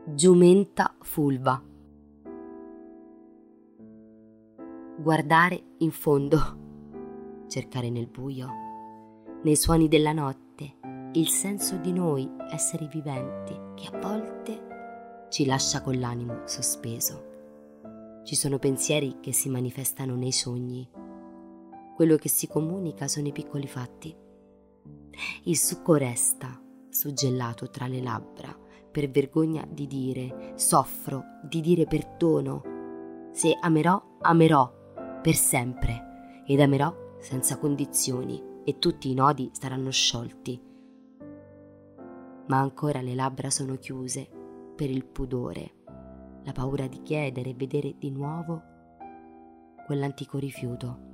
Giumenta fulva. Guardare in fondo, cercare nel buio, nei suoni della notte, il senso di noi esseri viventi che a volte ci lascia con l'animo sospeso. Ci sono pensieri che si manifestano nei sogni. Quello che si comunica sono i piccoli fatti. Il succo resta suggellato tra le labbra per vergogna di dire soffro, di dire perdono. Se amerò, amerò per sempre ed amerò senza condizioni e tutti i nodi saranno sciolti. Ma ancora le labbra sono chiuse per il pudore, la paura di chiedere e vedere di nuovo quell'antico rifiuto.